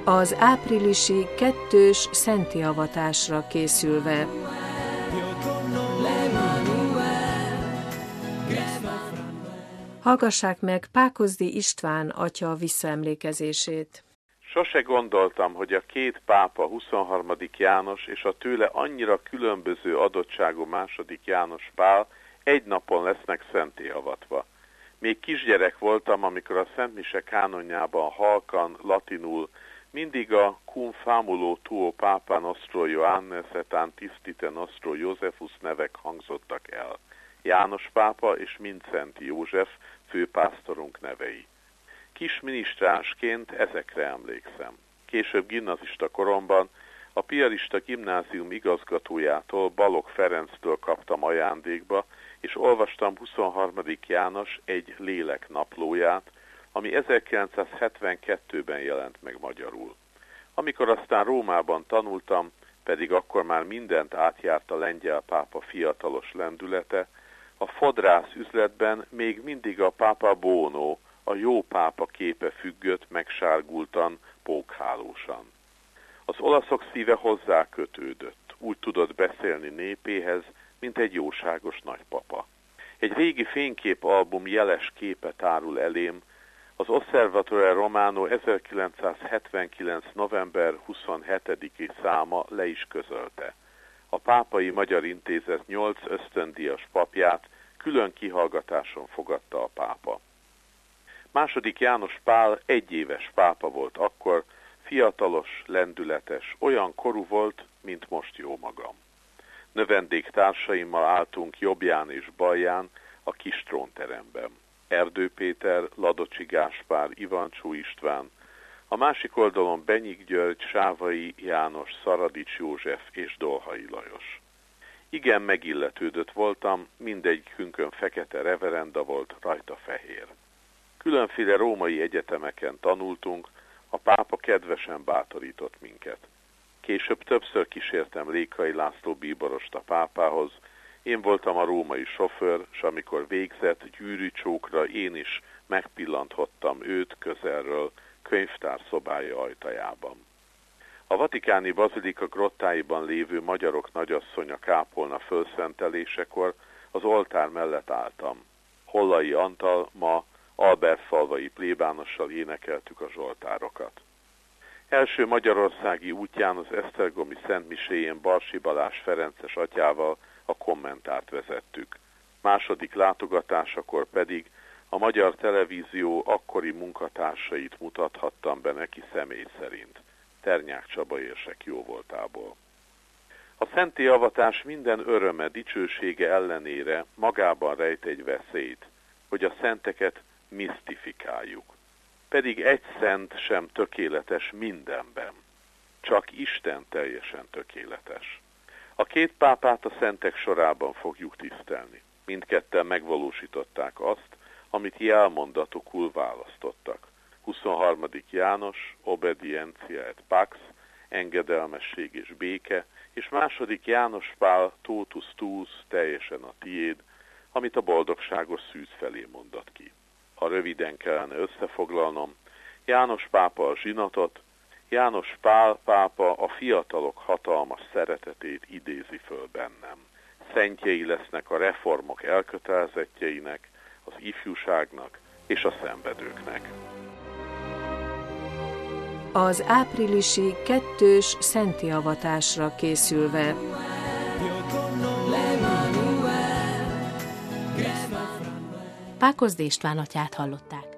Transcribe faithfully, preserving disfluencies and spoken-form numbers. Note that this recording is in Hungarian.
Az áprilisi kettős szenttiavatásra készülve. Hallgassák meg Pákozdi István atya visszaemlékezését. Sose gondoltam, hogy a két pápa, huszonharmadik János és a tőle annyira különböző adottságú második János Pál egy napon lesznek szentté avatva. Még kisgyerek voltam, amikor a Szentmise kánonjában halkan, latinul mindig a cum famulo tuo Papa nostro Ioannes et antistite nostro Josephus nevek hangzottak el. János pápa és Mindszenty József főpásztorunk nevei. Kis minisztránsként ezekre emlékszem. Később gimnazista koromban a piarista gimnázium igazgatójától, Balogh Ferenctől kaptam ajándékba, és olvastam huszonharmadik János egy lélek naplóját, ami ezerkilencszázhetvenkettőben jelent meg magyarul. Amikor aztán Rómában tanultam, pedig akkor már mindent átjárt a lengyel pápa fiatalos lendülete, a fodrász üzletben még mindig a Papa Bono, a jó pápa képe függött megsárgultan, pókhálósan. Az olaszok szíve hozzá kötődött, úgy tudott beszélni népéhez, mint egy jóságos nagypapa. Egy régi fényképalbum jeles képe tárul elém, az Osservatore Romano ezerkilencszázhetvenkilenc. november huszonhetediki száma le is közölte. A Pápai Magyar Intézet nyolc ösztöndíjas papját külön kihallgatáson fogadta a pápa. Második János Pál egyéves pápa volt akkor, fiatalos, lendületes, olyan korú volt, mint most jó magam. Növendéktársaimmal álltunk jobbján és balján a kis trónteremben. Erdő Péter, Ladocsi Gáspár, Ivancsó István, a másik oldalon Benyik György, Sávai János, Szaradics József és Dolhai Lajos. Igen megilletődött voltam, mindegyikünkön fekete reverenda volt, rajta fehér. Különféle római egyetemeken tanultunk, a pápa kedvesen bátorított minket. Később többször kísértem Lékai László bíborost a pápához, én voltam a római sofőr, s amikor végzett gyűrűcsókra én is megpillanthattam őt közelről könyvtár szobája ajtajában. A vatikáni bazilika grottáiban lévő magyarok nagyasszonya kápolna fölszentelésekor az oltár mellett álltam. Hollai Antal, ma Albertfalvai plébánossal énekeltük a zsoltárokat. Első magyarországi útján az esztergomi szentmiséjén Barsi Balázs ferences atyával a kommentárt vezettük. Második látogatásakor pedig a Magyar Televízió akkori munkatársait mutathattam be neki személy szerint. Ternyák Csaba érsek jóvoltából. A szentté avatás minden öröme, dicsősége ellenére magában rejt egy veszélyt, hogy a szenteket misztifikáljuk. Pedig egy szent sem tökéletes mindenben. Csak Isten teljesen tökéletes. A két pápát a szentek sorában fogjuk tisztelni. Mindketten megvalósították azt, amit jelmondatokul választottak. huszonharmadik János, obediencia et pax, engedelmesség és béke, és második János Pál, totus tuus, teljesen a tiéd, amit a boldogságos szűz felé mondott ki. Ha röviden kellene összefoglalnom, János pápa a zsinatot, János Pál pápa a fiatalok hatalmas szeretetét idézi föl bennem. Szentjei lesznek a reformok elkötelezettjeinek, az ifjúságnak és a szenvedőknek. Az áprilisi kettős szenttiavatásra készülve. Pákozdi István atyát hallották.